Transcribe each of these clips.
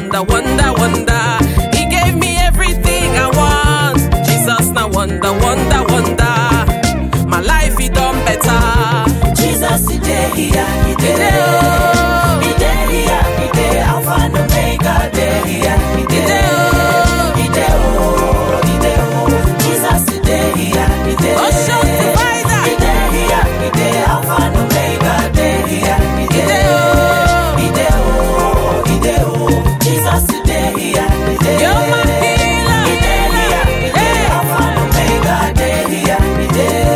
wonder, wonder, wonder. He gave me everything I want. Jesus, now wonder, wonder, wonder. My life, he done better. Jesus, he day here, he day oh. He day here, he day Alpha and Omega, day here, he day oh. He day oh, he day oh. Jesus, he day here, he day oh, shout divider. He day here, he day Alpha and Omega, day here, he day oh. He day oh, he day oh. Jesus, he day here, he day You're my healer. He day here, he day Alpha and Omega, day here, he day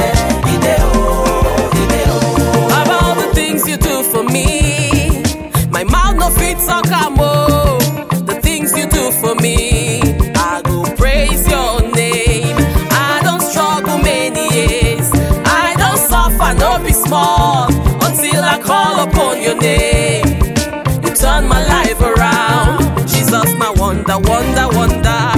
you do for me. My mouth no fit talk more. The things you do for me, I go praise your name. I don't struggle many years. I don't suffer, no be small, until I call upon your name. You turn my life around. Jesus, my wonder, wonder, wonder.